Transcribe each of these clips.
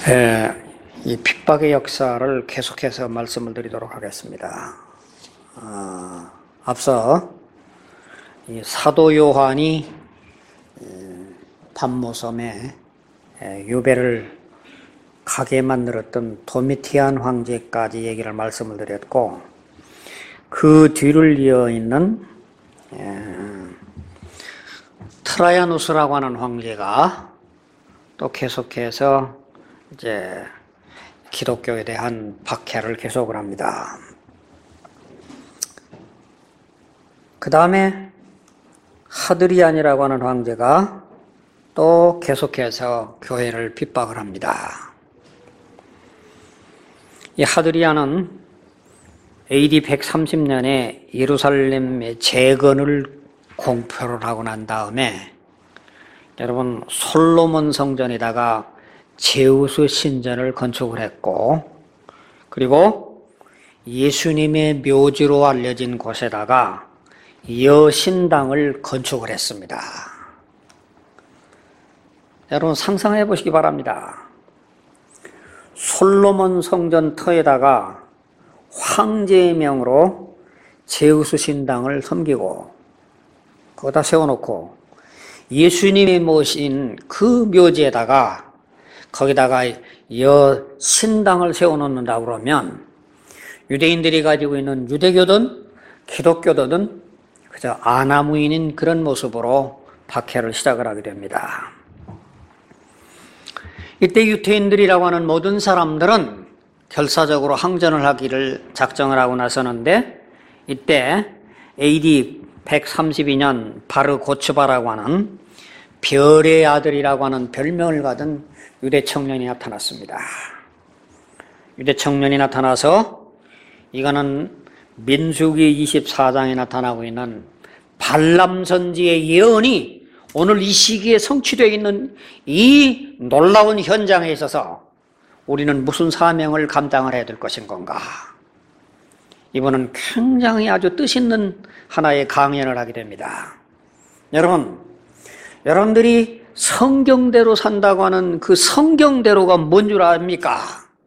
이 핍박의 역사를 계속해서 말씀을 드리도록 하겠습니다. 앞서 이 사도 요한이 밤모섬에 유배를 가게 만들었던 도미티안 황제까지 얘기를 말씀을 드렸고, 그 뒤를 이어 있는 트라야누스라고 하는 황제가 또 계속해서 이제 기독교에 대한 박해를 계속을 합니다. 그 다음에 하드리안이라고 하는 황제가 또 계속해서 교회를 핍박을 합니다. 이 하드리안은 AD 130년에 예루살렘의 재건을 공표를 하고 난 다음에, 여러분, 솔로몬 성전에다가 제우스 신전을 건축을 했고, 그리고 예수님의 묘지로 알려진 곳에다가 여신당을 건축을 했습니다. 여러분, 상상해 보시기 바랍니다. 솔로몬 성전 터에다가 황제의 명으로 제우스 신당을 섬기고 거기다 세워놓고, 예수님이 모신 그 묘지에다가 거기다가 여신당을 세워놓는다고 그러면, 유대인들이 가지고 있는 유대교든 기독교든 그저 아나무인인 그런 모습으로 박해를 시작을 하게 됩니다. 이때 유태인들이라고 하는 모든 사람들은 결사적으로 항전을 하기를 작정을 하고 나서는데, 이때 AD 132년 바르 고츠바라고 하는 별의 아들이라고 하는 별명을 가진 유대 청년이 나타났습니다. 유대 청년이 나타나서, 이거는 민수기 24장에 나타나고 있는 발람 선지의 예언이 오늘 이 시기에 성취되어 있는 이 놀라운 현장에 있어서 우리는 무슨 사명을 감당을 해야 될 것인 건가? 이번은 굉장히 아주 뜻있는 하나의 강연을 하게 됩니다. 여러분들이 성경대로 산다고 하는 그 성경대로가 뭔 줄 압니까?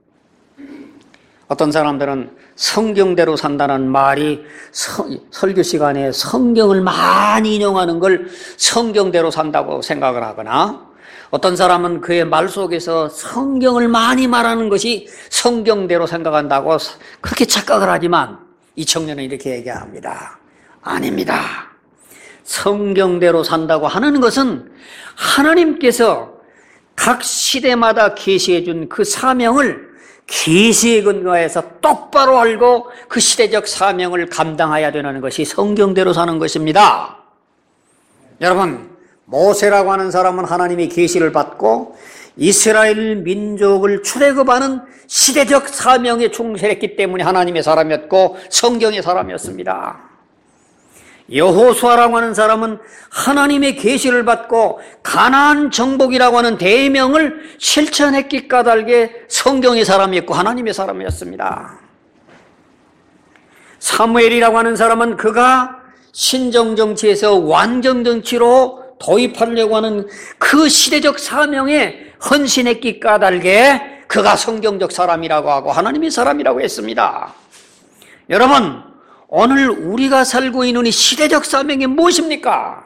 어떤 사람들은 성경대로 산다는 말이 설교 시간에 성경을 많이 인용하는 걸 성경대로 산다고 생각을 하거나, 어떤 사람은 그의 말 속에서 성경을 많이 말하는 것이 성경대로 생각한다고 그렇게 착각을 하지만, 이 청년은 이렇게 얘기합니다. 아닙니다. 성경대로 산다고 하는 것은 하나님께서 각 시대마다 계시해 준 그 사명을 계시에 근거해서 똑바로 알고 그 시대적 사명을 감당해야 되는 것이 성경대로 사는 것입니다. 여러분, 모세라고 하는 사람은 하나님의 계시를 받고 이스라엘 민족을 출애굽하는 시대적 사명에 충실했기 때문에 하나님의 사람이었고 성경의 사람이었습니다. 여호수아라고 하는 사람은 하나님의 계시를 받고 가나안 정복이라고 하는 대명을 실천했기 까닭에 성경의 사람이었고 하나님의 사람이었습니다. 사무엘이라고 하는 사람은 그가 신정정치에서 완정정치로 도입하려고 하는 그 시대적 사명에 헌신했기 까닭에 그가 성경적 사람이라고 하고 하나님의 사람이라고 했습니다. 여러분, 오늘 우리가 살고 있는 이 시대적 사명이 무엇입니까?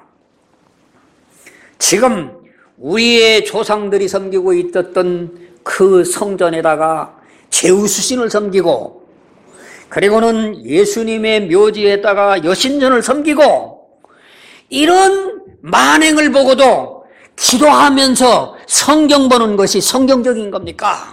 지금 우리의 조상들이 섬기고 있었던 그 성전에다가 제우스 신을 섬기고, 그리고는 예수님의 묘지에다가 여신전을 섬기고, 이런 만행을 보고도 기도하면서 성경 보는 것이 성경적인 겁니까?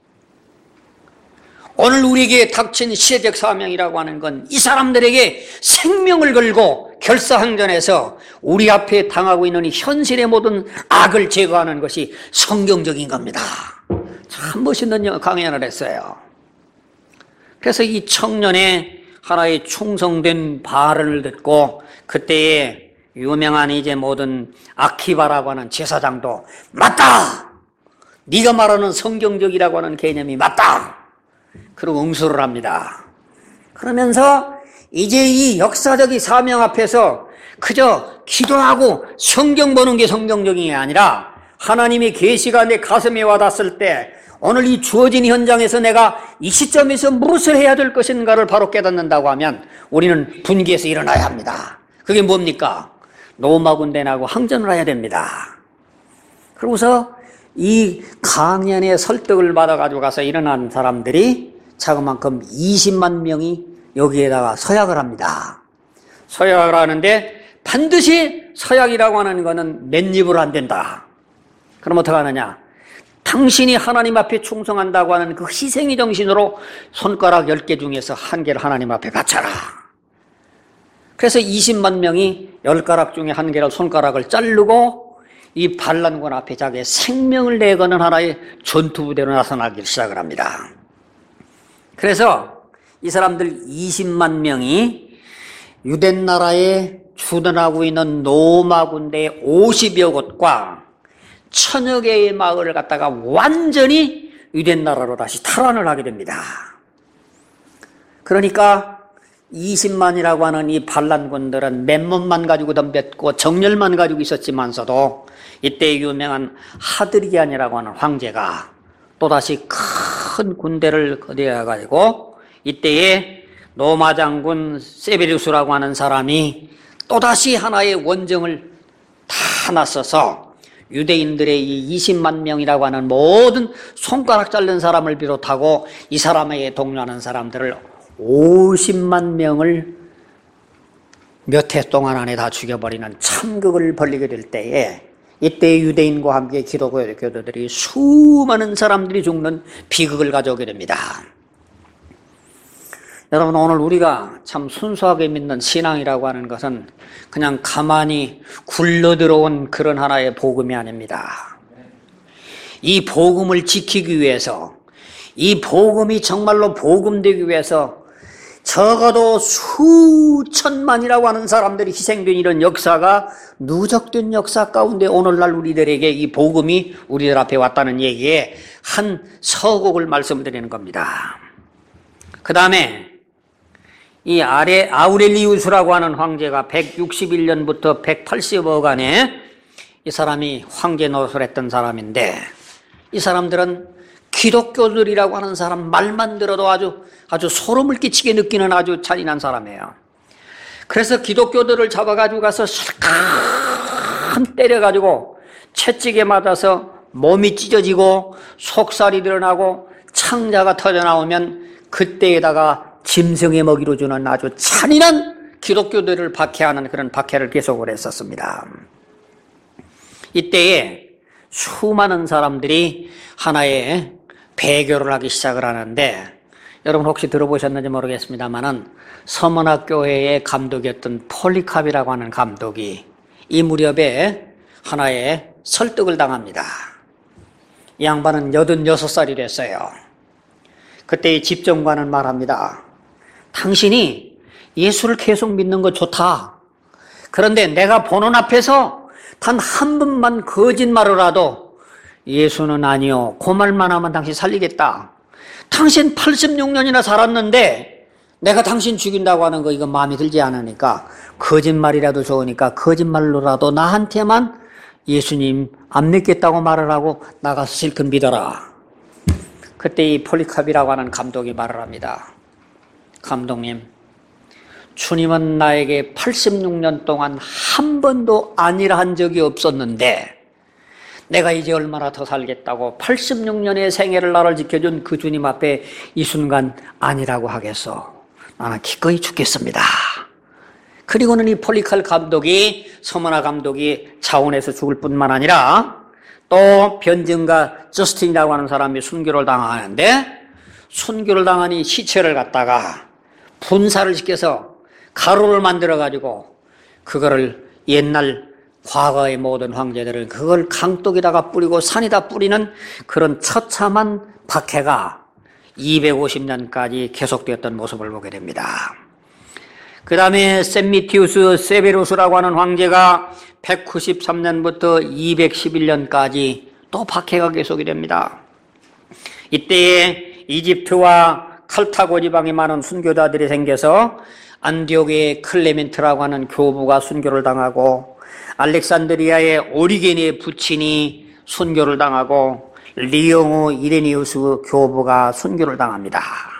오늘 우리에게 닥친 시대적 사명이라고 하는 건 이 사람들에게 생명을 걸고 결사항전해서 우리 앞에 당하고 있는 이 현실의 모든 악을 제거하는 것이 성경적인 겁니다. 참 멋있는 강연을 했어요. 그래서 이 청년의 하나의 충성된 발언을 듣고, 그때의 유명한 이제 모든 아키바라고 하는 제사장도 맞다! 네가 말하는 성경적이라고 하는 개념이 맞다! 그리고 응수를 합니다. 그러면서 이제 이 역사적인 사명 앞에서 그저 기도하고 성경 보는 게 성경적인 게 아니라, 하나님의 계시가 내 가슴에 와닿았을 때 오늘 이 주어진 현장에서 내가 이 시점에서 무엇을 해야 될 것인가를 바로 깨닫는다고 하면 우리는 분기에서 일어나야 합니다. 그게 뭡니까? 로마군대하고 항전을 해야 됩니다. 그러고서 이 강연의 설득을 받아가지고 가서 일어난 사람들이 자그만큼 20만 명이 여기에다가 서약을 합니다. 서약을 하는데 반드시 서약이라고 하는 것은 맨입으로 안 된다. 그럼 어떻게 하느냐? 당신이 하나님 앞에 충성한다고 하는 그 희생의 정신으로 손가락 10개 중에서 1개를 하나님 앞에 바쳐라. 그래서 20만 명이 10가락 중에 1개를 손가락을 자르고 이 반란군 앞에 자기의 생명을 내거는 하나의 전투부대로 나서나기 시작을 합니다. 그래서 이 사람들 20만 명이 유대나라에 주둔하고 있는 로마 군대의 50여 곳과 1000여 개의 마을을 갖다가 완전히 유대나라로 다시 탈환을 하게 됩니다. 그러니까 20만이라고 하는 이 반란군들은 맨몸만 가지고 덤볐고 정렬만 가지고 있었지만서도 이때 유명한 하드리안이라고 하는 황제가 또다시 큰 군대를 거대해가지고 이때에 로마 장군 세베리우스라고 하는 사람이 또다시 하나의 원정을 다 나서서 유대인들의 이 20만 명이라고 하는 모든 손가락 자른 사람을 비롯하고 이 사람에게 동료하는 사람들을 50만 명을 몇 해 동안 안에 다 죽여버리는 참극을 벌이게 될 때에 이때 유대인과 함께 기독교도들이 수많은 사람들이 죽는 비극을 가져오게 됩니다. 여러분, 오늘 우리가 참 순수하게 믿는 신앙이라고 하는 것은 그냥 가만히 굴러들어온 그런 하나의 복음이 아닙니다. 이 복음을 지키기 위해서, 이 복음이 정말로 복음되기 위해서 적어도 수천만이라고 하는 사람들이 희생된 이런 역사가 누적된 역사 가운데 오늘날 우리들에게 이 복음이 우리들 앞에 왔다는 얘기에 한 서곡을 말씀드리는 겁니다. 그 다음에 이 아우렐리우스라고 하는 황제가 161년부터 180억간에 이 사람이 황제 노릇을 했던 사람인데 이 사람들은 기독교들이라고 하는 사람 말만 들어도 아주 소름을 끼치게 느끼는 아주 잔인한 사람이에요. 그래서 기독교들을 잡아가지고 가서 실컷 때려가지고 채찍에 맞아서 몸이 찢어지고 속살이 드러나고 창자가 터져나오면 그때에다가 짐승의 먹이로 주는 아주 잔인한 기독교들을 박해하는 그런 박해를 계속을 했었습니다. 이때에 수많은 사람들이 하나의 배교를 하기 시작을 하는데 여러분 혹시 들어보셨는지 모르겠습니다만은 서문학교회의 감독이었던 폴리캅이라고 하는 감독이 이 무렵에 하나의 설득을 당합니다. 이 양반은 86살이 됐어요. 그때 이 집정관은 말합니다. 당신이 예수를 계속 믿는 거 좋다. 그런데 내가 보는 앞에서 단 한 번만 거짓말을 하도 예수는 아니요. 그 말만 하면 당신 살리겠다. 당신 86년이나 살았는데 내가 당신 죽인다고 하는 거 이거 마음에 들지 않으니까 거짓말이라도 좋으니까 거짓말로라도 나한테만 예수님 안 믿겠다고 말을 하고 나가서 실컷 믿어라. 그때 이 폴리캅이라고 하는 감독이 말을 합니다. 감독님, 주님은 나에게 86년 동안 한 번도 아니라 한 적이 없었는데 내가 이제 얼마나 더 살겠다고 86년의 생애를 나를 지켜준 그 주님 앞에 이 순간 아니라고 하겠어. 나는 기꺼이 죽겠습니다. 그리고는 이 폴리칼 감독이, 서머나 감독이 자원해서 죽을 뿐만 아니라 또 변증가 저스틴이라고 하는 사람이 순교를 당하는데 순교를 당한 이 시체를 갖다가 분사를 시켜서 가루를 만들어가지고 그거를 옛날 과거의 모든 황제들은 그걸 강독에다가 뿌리고 산에다 뿌리는 그런 처참한 박해가 250년까지 계속되었던 모습을 보게 됩니다. 그 다음에 셈미티우스 세베루스라고 하는 황제가 193년부터 211년까지 또 박해가 계속이 됩니다. 이때에 이집트와 칼타고 지방에 많은 순교자들이 생겨서 안디옥의 클레멘트라고 하는 교부가 순교를 당하고 알렉산드리아의 오리게니의 부친이 순교를 당하고 리옹우 이레니우스 교부가 순교를 당합니다.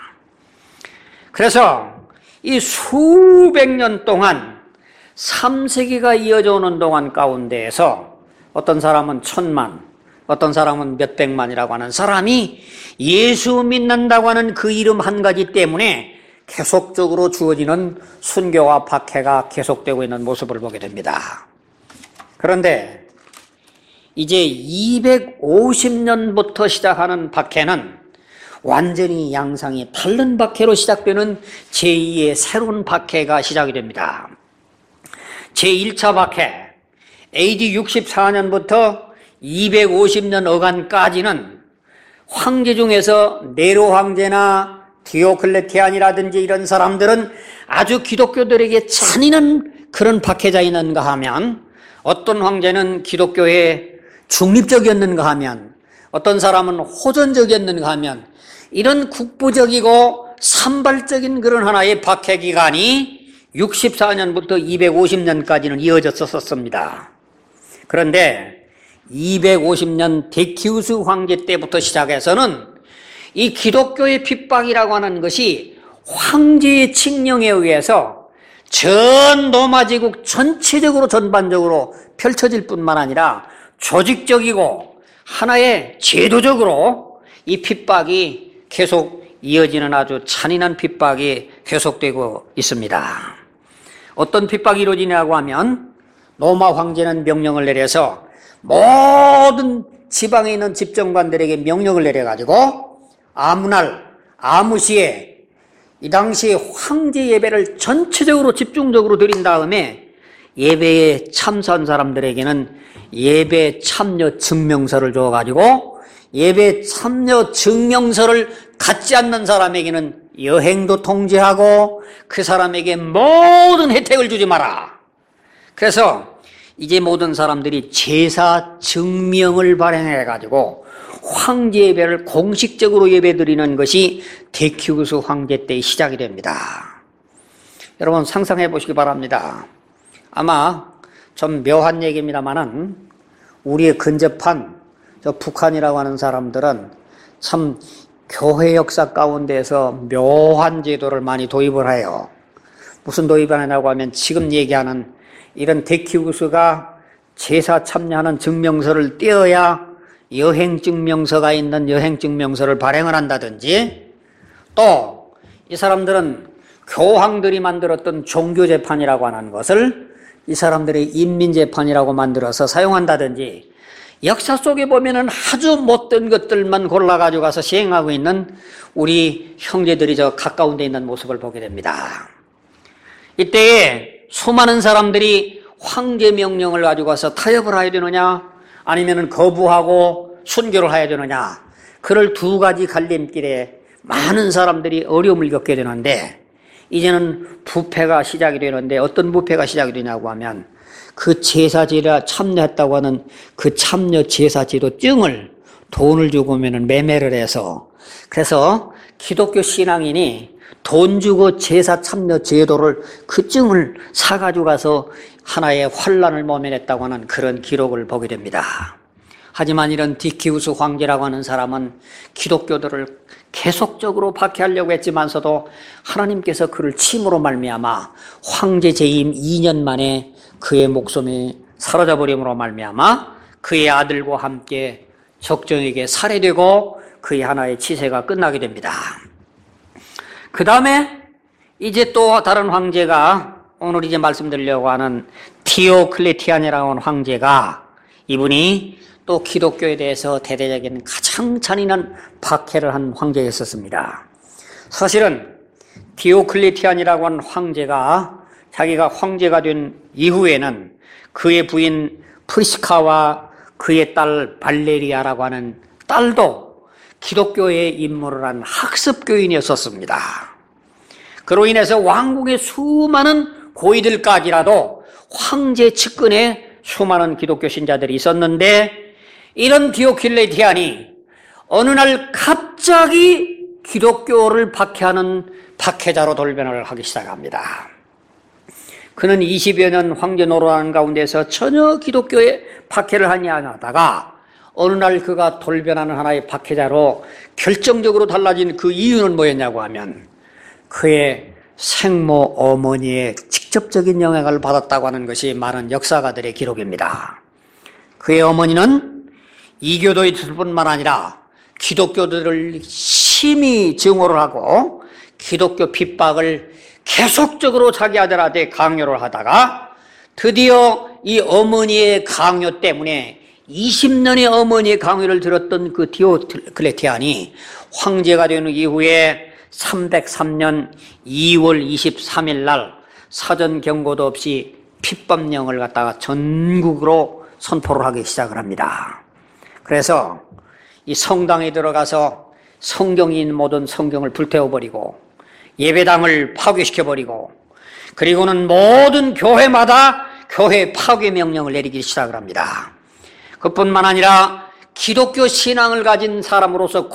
그래서 이 수백 년 동안 3세기가 이어져 오는 동안 가운데에서 어떤 사람은 1000만, 어떤 사람은 몇백만이라고 하는 사람이 예수 믿는다고 하는 그 이름 한 가지 때문에 계속적으로 주어지는 순교와 박해가 계속되고 있는 모습을 보게 됩니다. 그런데 이제 250년부터 시작하는 박해는 완전히 양상이 다른 박해로 시작되는 제2의 새로운 박해가 시작이 됩니다. 제1차 박해, AD 64년부터 250년 어간까지는 황제 중에서 네로 황제나 디오클레티안이라든지 이런 사람들은 아주 기독교들에게 잔인한 그런 박해자였는가 하면, 어떤 황제는 기독교에 중립적이었는가 하면, 어떤 사람은 호전적이었는가 하면, 이런 국부적이고 산발적인 그런 하나의 박해 기간이 64년부터 250년까지는 이어졌었습니다. 그런데 250년 데키우스 황제 때부터 시작해서는 이 기독교의 핍박이라고 하는 것이 황제의 칙령에 의해서 전 로마제국 전체적으로 전반적으로 펼쳐질 뿐만 아니라 조직적이고 하나의 제도적으로 이 핍박이 계속 이어지는 아주 잔인한 핍박이 계속되고 있습니다. 어떤 핍박이 이루어지냐고 하면, 로마 황제는 명령을 내려서 모든 지방에 있는 집정관들에게 명령을 내려가지고 아무 날 아무 시에 이 당시 황제 예배를 전체적으로 집중적으로 드린 다음에 예배에 참석한 사람들에게는 예배 참여 증명서를 줘가지고 예배 참여 증명서를 갖지 않는 사람에게는 여행도 통제하고 그 사람에게 모든 혜택을 주지 마라. 그래서 이제 모든 사람들이 제사 증명을 발행해가지고 황제 예배를 공식적으로 예배드리는 것이 데키우스 황제 때 시작이 됩니다. 여러분 상상해 보시기 바랍니다. 아마 좀 묘한 얘기입니다만은 우리의 근접한 저 북한이라고 하는 사람들은 참 교회 역사 가운데서 묘한 제도를 많이 도입을 해요. 무슨 도입을 하냐고 하면 지금 얘기하는 이런 데키우스가 제사 참여하는 증명서를 떼어야 여행증명서가 있는 여행증명서를 발행을 한다든지, 또 이 사람들은 교황들이 만들었던 종교재판이라고 하는 것을 이 사람들의 인민재판이라고 만들어서 사용한다든지, 역사 속에 보면은 아주 못된 것들만 골라가지고 가서 시행하고 있는 우리 형제들이 저 가까운 데 있는 모습을 보게 됩니다. 이때에 수많은 사람들이 황제 명령을 가지고 가서 타협을 해야 되느냐, 아니면 거부하고 순교를 해야 되느냐, 그럴 두 가지 갈림길에 많은 사람들이 어려움을 겪게 되는데, 이제는 부패가 시작이 되는데, 어떤 부패가 시작이 되냐고 하면 그 제사제에 참여했다고 하는 그 참여 제사제도 증을 돈을 주고면 매매를 해서, 그래서 기독교 신앙인이 돈 주고 제사 참여 제도를 그 증을 사가지고 가서 하나의 환란을 모면했다고 하는 그런 기록을 보게 됩니다. 하지만 이런 데키우스 황제라고 하는 사람은 기독교들을 계속적으로 박해하려고 했지만서도 하나님께서 그를 침으로 말미암아 황제 재임 2년 만에 그의 목숨이 사라져 버림으로 말미암아 그의 아들과 함께 적정에게 살해되고 그의 하나의 치세가 끝나게 됩니다. 그 다음에 이제 또 다른 황제가, 오늘 이제 말씀드리려고 하는 디오클레티안이라고 하는 황제가, 이분이 또 기독교에 대해서 대대적인 가장 잔인한 박해를 한 황제였었습니다. 사실은 디오클레티안이라고 하는 황제가 자기가 황제가 된 이후에는 그의 부인 프리스카와 그의 딸 발레리아라고 하는 딸도 기독교에 입문을 한 학습교인이었었습니다. 그로 인해서 왕궁의 수많은 고위들까지라도 황제 측근에 수많은 기독교 신자들이 있었는데, 이런 디오클레티안이 어느 날 갑자기 기독교를 박해하는 박해자로 돌변을 하기 시작합니다. 그는 20여 년 황제 노릇하는 가운데서 전혀 기독교에 박해를 하지 않았다가 어느 날 그가 돌변하는 하나의 박해자로 결정적으로 달라진 그 이유는 뭐였냐고 하면 그의 생모 어머니의 직접적인 영향을 받았다고 하는 것이 많은 역사가들의 기록입니다. 그의 어머니는 이교도였을 뿐만 아니라 기독교들을 심히 증오를 하고 기독교 핍박을 계속적으로 자기 아들한테 강요를 하다가 드디어 이 어머니의 강요 때문에 20년의 어머니의 강요를 들었던 그 디오클레티안이 황제가 된 이후에 303년 2월 23일 날 사전 경고도 없이 핍박령을 갖다가 전국으로 선포를 하기 시작을 합니다. 그래서 이 성당에 들어가서 성경이 있는 모든 성경을 불태워버리고 예배당을 파괴시켜버리고 그리고는 모든 교회마다 교회 파괴 명령을 내리기 시작을 합니다. 그뿐만 아니라 기독교 신앙을 가진 사람으로서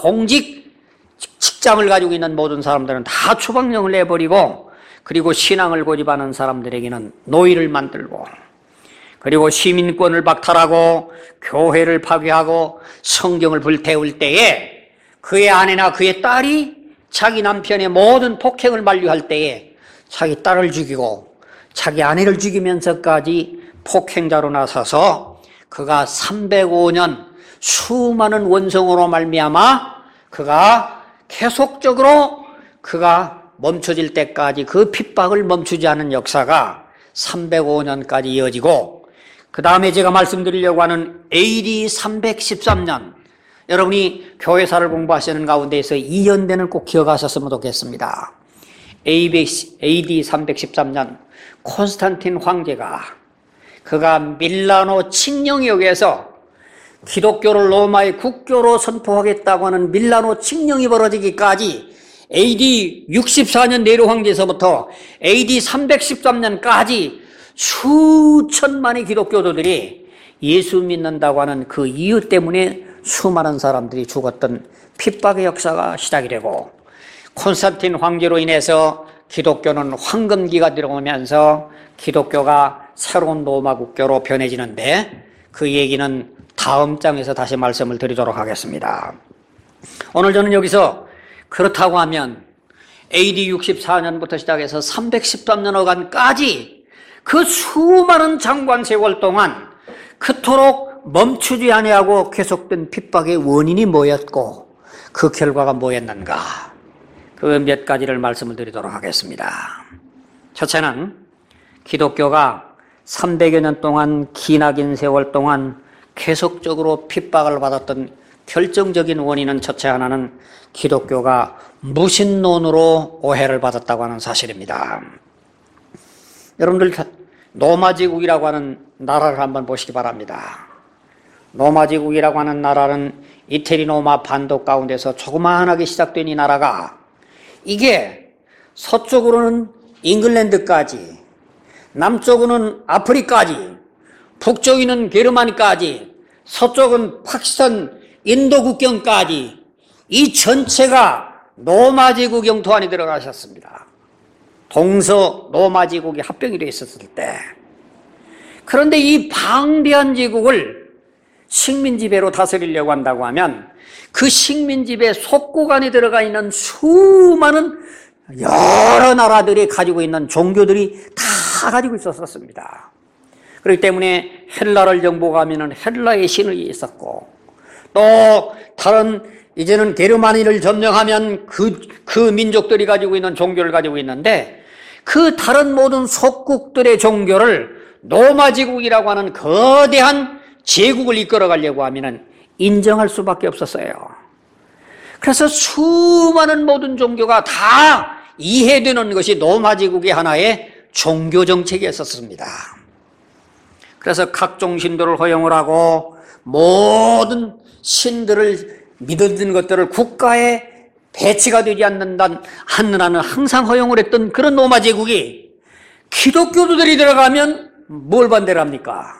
직장을 가지고 있는 모든 사람들은 다 추방령을 내버리고 그리고 신앙을 고집하는 사람들에게는 노예를 만들고 그리고 시민권을 박탈하고 교회를 파괴하고 성경을 불태울 때에 그의 아내나 그의 딸이 자기 남편의 모든 폭행을 만류할 때에 자기 딸을 죽이고 자기 아내를 죽이면서까지 폭행자로 나서서 그가 305년 수많은 원성으로 말미암아 그가 계속적으로 그가 멈춰질 때까지 그 핍박을 멈추지 않은 역사가 305년까지 이어지고 그 다음에 제가 말씀드리려고 하는 AD 313년 여러분이 교회사를 공부하시는 가운데에서 이 연대는 꼭 기억하셨으면 좋겠습니다. AD 313년 콘스탄틴 황제가 그가 밀라노 칙령역에서 기독교를 로마의 국교로 선포하겠다고 하는 밀라노 칙령이 벌어지기까지 AD 64년 네로 황제에서부터 AD 313년까지 수천만의 기독교도들이 예수 믿는다고 하는 그 이유 때문에 수많은 사람들이 죽었던 핍박의 역사가 시작이 되고 콘스탄틴 황제로 인해서 기독교는 황금기가 들어오면서 기독교가 새로운 로마 국교로 변해지는데 그 얘기는 다음 장에서 다시 말씀을 드리도록 하겠습니다. 오늘 저는 여기서 그렇다고 하면 AD 64년부터 시작해서 313년간까지 그 수많은 장관 세월 동안 그토록 멈추지 아니하고 계속된 핍박의 원인이 뭐였고 그 결과가 뭐였는가 그 몇 가지를 말씀을 드리도록 하겠습니다. 첫째는 기독교가 300여 년 동안 기나긴 세월 동안 계속적으로 핍박을 받았던 결정적인 원인은 첫째 하나는 기독교가 무신론으로 오해를 받았다고 하는 사실입니다. 여러분들 로마 제국이라고 하는 나라를 한번 보시기 바랍니다. 로마 제국이라고 하는 나라는 이태리 로마 반도 가운데서 조그마하게 시작된 이 나라가 이게 서쪽으로는 잉글랜드까지 남쪽으로는 아프리까지 북쪽에는 게르마니까지 서쪽은 파키스탄 인도 국경까지 이 전체가 로마 제국 영토 안에 들어가셨습니다. 동서 로마 제국이 합병이 되어 있었을 때 그런데 이 방대한 제국을 식민지배로 다스리려고 한다고 하면 그 식민지배 속구간에 들어가 있는 수많은 여러 나라들이 가지고 있는 종교들이 다 가지고 있었습니다. 그렇기 때문에 헬라를 정복하면 헬라의 신이 있었고 또 다른 이제는 게르마니를 점령하면 그 민족들이 가지고 있는 종교를 가지고 있는데 그 다른 모든 속국들의 종교를 로마 제국이라고 하는 거대한 제국을 이끌어가려고 하면 인정할 수밖에 없었어요. 그래서 수많은 모든 종교가 다 이해되는 것이 로마 제국의 하나의 종교 정책이었습니다. 그래서 각종 신들을 허용을 하고 모든 신들을 믿는 것들을 국가에 배치가 되지 않는 한은 항상 허용을 했던 그런 로마 제국이 기독교도들이 들어가면 뭘 반대를 합니까?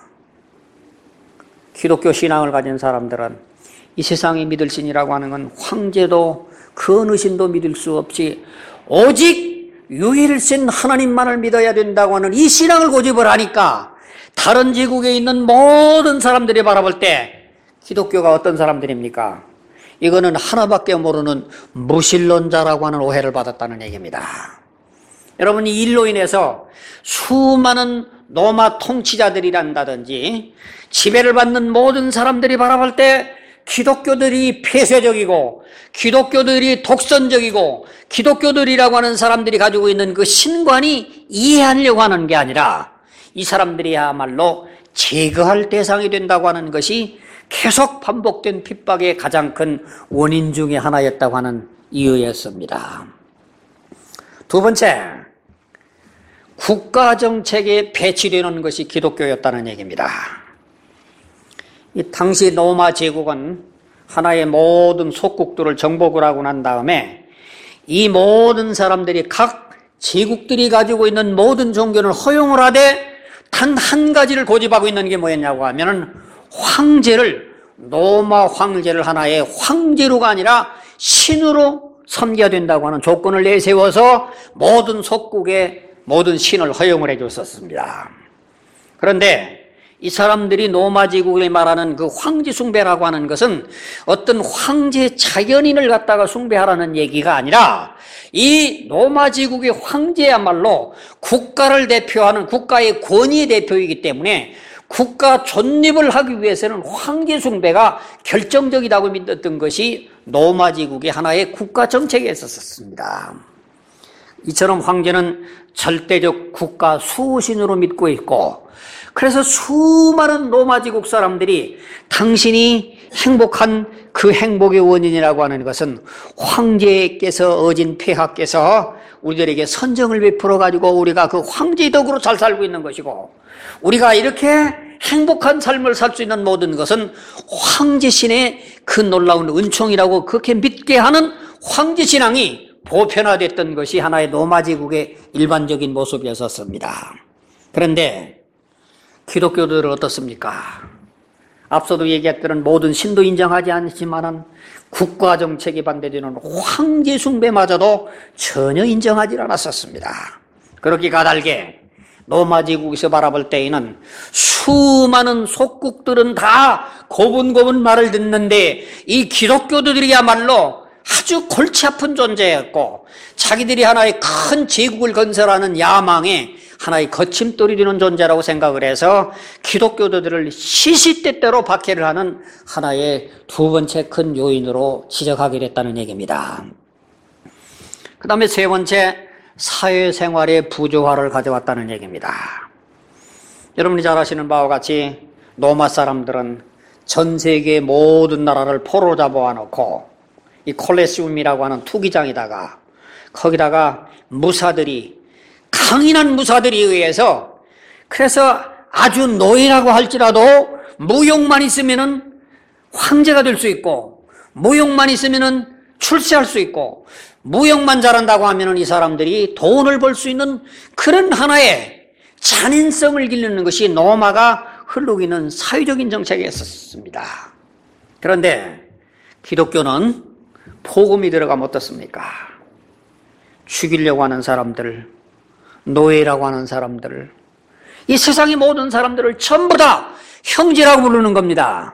기독교 신앙을 가진 사람들은 이 세상에 믿을 신이라고 하는 건 황제도 그 어느 신도 믿을 수 없이 오직 유일신 하나님만을 믿어야 된다고 하는 이 신앙을 고집을 하니까 다른 제국에 있는 모든 사람들이 바라볼 때 기독교가 어떤 사람들입니까? 이거는 하나밖에 모르는 무신론자라고 하는 오해를 받았다는 얘기입니다. 여러분, 이 일로 인해서 수많은 로마 통치자들이란다든지 지배를 받는 모든 사람들이 바라볼 때 기독교들이 폐쇄적이고 기독교들이 독선적이고 기독교들이라고 하는 사람들이 가지고 있는 그 신관이 이해하려고 하는 게 아니라 이 사람들이야말로 제거할 대상이 된다고 하는 것이 계속 반복된 핍박의 가장 큰 원인 중에 하나였다고 하는 이유였습니다. 두 번째, 국가정책에 배치되는 것이 기독교였다는 얘기입니다. 이 당시 로마 제국은 하나의 모든 속국들을 정복을 하고 난 다음에 이 모든 사람들이 각 제국들이 가지고 있는 모든 종교를 허용을 하되 단 한 가지를 고집하고 있는 게 뭐였냐고 하면은 황제를, 로마 황제를 하나의 황제로가 아니라 신으로 섬겨야 된다고 하는 조건을 내세워서 모든 속국의 모든 신을 허용을 해줬었습니다. 그런데 이 사람들이 로마 제국에 말하는 그 황제 숭배라고 하는 것은 어떤 황제 자연인을 갖다가 숭배하라는 얘기가 아니라 이 로마 제국의 황제야말로 국가를 대표하는 국가의 권위의 대표이기 때문에 국가 존립을 하기 위해서는 황제 숭배가 결정적이라고 믿었던 것이 로마 제국의 하나의 국가 정책이었었습니다. 이처럼 황제는 절대적 국가 수호신으로 믿고 있고, 그래서 수많은 로마 제국 사람들이 당신이 행복한 그 행복의 원인이라고 하는 것은 황제께서 얻은 폐하께서 우리들에게 선정을 베풀어 가지고 우리가 그 황제의 덕으로 잘 살고 있는 것이고, 우리가 이렇게 행복한 삶을 살 수 있는 모든 것은 황제신의 그 놀라운 은총이라고 그렇게 믿게 하는 황제신앙이 보편화됐던 것이 하나의 로마 제국의 일반적인 모습이었습니다. 그런데 기독교들은 어떻습니까? 앞서도 얘기했던 모든 신도 인정하지 않지만은 국가 정책에 반대되는 황제 숭배마저도 전혀 인정하지 않았었습니다. 그렇게 까닭에 로마 제국에서 바라볼 때에는 수많은 속국들은 다 고분고분 말을 듣는데 이 기독교들이야말로 아주 골치 아픈 존재였고 자기들이 하나의 큰 제국을 건설하는 야망에 하나의 거침돌이 되는 존재라고 생각을 해서 기독교도들을 시시때때로 박해를 하는 하나의 두 번째 큰 요인으로 지적하게 됐다는 얘기입니다. 그 다음에 세 번째, 사회생활의 부조화를 가져왔다는 얘기입니다. 여러분이 잘 아시는 바와 같이 로마 사람들은 전 세계 모든 나라를 포로 잡아놓고 이 콜레시움이라고 하는 투기장에다가 거기다가 무사들이, 강인한 무사들에 의해서, 그래서 아주 노예라고 할지라도 무용만 있으면은 황제가 될 수 있고, 무용만 있으면은 출세할 수 있고, 무용만 잘한다고 하면은 이 사람들이 돈을 벌 수 있는 그런 하나의 잔인성을 기르는 것이 로마가 흐르고 있는 사회적인 정책이었습니다. 그런데 기독교는 복음이 들어가면 어떻습니까? 죽이려고 하는 사람들, 노예라고 하는 사람들, 이 세상의 모든 사람들을 전부 다 형제라고 부르는 겁니다.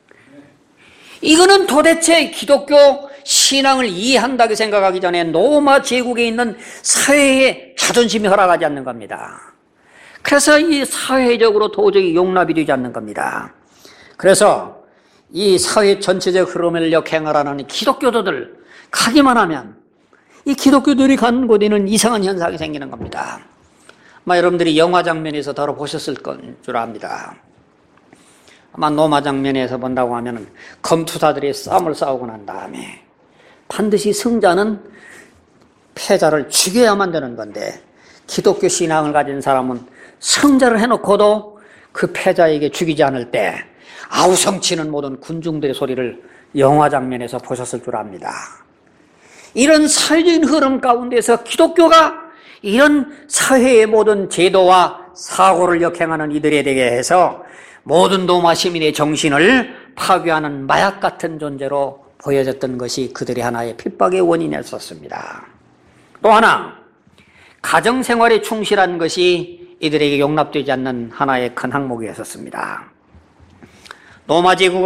이거는 도대체 기독교 신앙을 이해한다고 생각하기 전에 로마 제국에 있는 사회의 자존심이 허락하지 않는 겁니다. 그래서 이 사회적으로 도저히 용납이 되지 않는 겁니다. 그래서 이 사회 전체적 흐름을 역행하라는 기독교도들 가기만 하면 이 기독교들이 가는 곳에는 이상한 현상이 생기는 겁니다. 아마 여러분들이 영화 장면에서 다뤄보셨을 줄 압니다. 아마 로마 장면에서 본다고 하면 검투사들이 싸움을 싸우고 난 다음에 반드시 승자는 패자를 죽여야만 되는 건데, 기독교 신앙을 가진 사람은 승자를 해놓고도 그 패자에게 죽이지 않을 때 아우성치는 모든 군중들의 소리를 영화 장면에서 보셨을 줄 압니다. 이런 사회적인 흐름 가운데서 기독교가 이런 사회의 모든 제도와 사고를 역행하는 이들에 대해서 모든 로마 시민의 정신을 파괴하는 마약 같은 존재로 보여졌던 것이 그들의 하나의 핍박의 원인이었습니다. 또 하나, 가정생활에 충실한 것이 이들에게 용납되지 않는 하나의 큰 항목이었습니다. 로마 제국은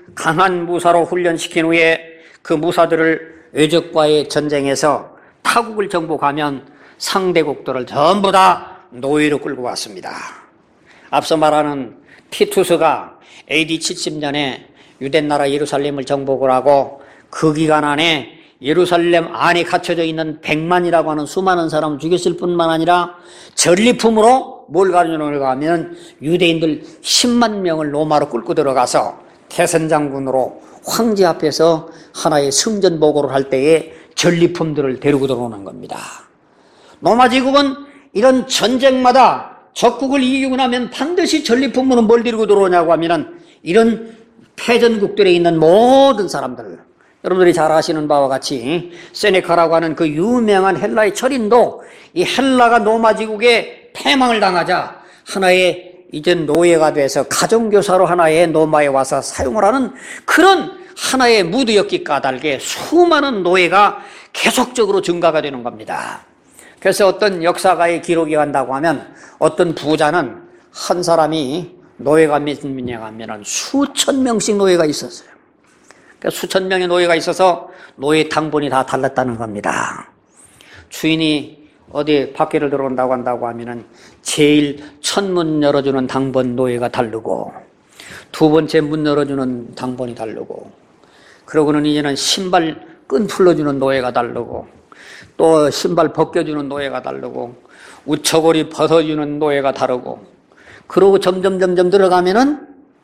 강한 무사로 훈련시킨 후에 그 무사들을 외적과의 전쟁에서 타국을 정복하면 상대국들을 전부 다 노예로 끌고 왔습니다. 앞서 말하는 티투스가 AD 70년에 유대나라 예루살렘을 정복을 하고 그 기간 안에 예루살렘 안에 갇혀져 있는 100만이라고 하는 수많은 사람을 죽였을 뿐만 아니라 전리품으로 뭘 가져오는가 하면 유대인들 10만 명을 로마로 끌고 들어가서 태선장군으로 황제 앞에서 하나의 승전 보고를 할 때에 전리품들을 데리고 들어오는 겁니다. 로마 제국은 이런 전쟁마다 적국을 이기고 나면 반드시 전리품으로 뭘 데리고 들어오냐고 하면은 이런 패전국들에 있는 모든 사람들, 여러분들이 잘 아시는 바와 같이 세네카라고 하는 그 유명한 헬라의 철인도 이 헬라가 로마 제국에 패망을 당하자 하나의 이제 노예가 돼서 가정교사로 하나의 로마에 와서 사용을 하는 그런 하나의 무드였기 까닭에 수많은 노예가 계속적으로 증가가 되는 겁니다. 그래서 어떤 역사가의 기록이 간다고 하면 어떤 부자는 한 사람이 노예가 몇 명이냐 하면 수천 명씩 노예가 있었어요. 그러니까 수천 명의 노예가 있어서 노예 당번이 다 달랐다는 겁니다. 주인이 어디 밖에를 들어온다고 한다고 하면은 제일 첫 문 열어주는 당번 노예가 다르고 두 번째 문 열어주는 당번이 다르고 그러고는 이제는 신발 끈 풀어주는 노예가 다르고 또 신발 벗겨주는 노예가 다르고 우처고리 벗어주는 노예가 다르고 그러고 점점 들어가면은